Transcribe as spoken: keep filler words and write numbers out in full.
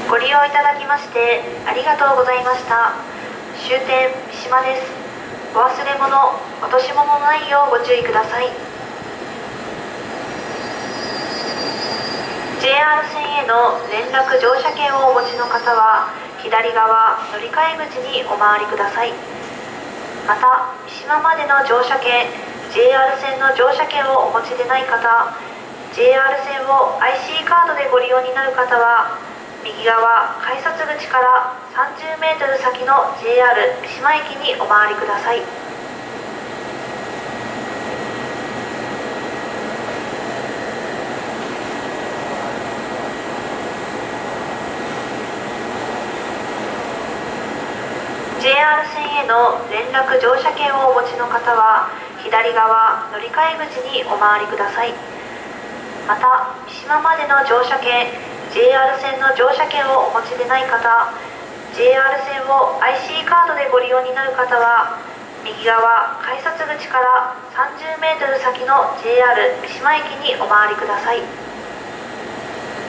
ご利用いただきましてありがとうございました。終点三島です。お忘れ物、落とし物のないようご注意ください。 ジェイアール 線への連絡乗車券をお持ちの方は左側乗り換え口にお回りください。また三島までの乗車券、 ジェイアール 線の乗車券をお持ちでない方、 ジェイアール 線を アイシー カードでご利用になる方は右側改札口からさんじゅうメートル先の ジェイアール 三島駅にお回りください。ジェイアール 線への連絡乗車券をお持ちの方は左側乗り換え口にお回りください。また三島までの乗車券、 ジェイアール 線の乗車券をお持ちでない方、 ジェイアール 線を アイシー カードでご利用になる方は右側改札口からさんじゅうメートル先の ジェイアール 三島駅にお回りください。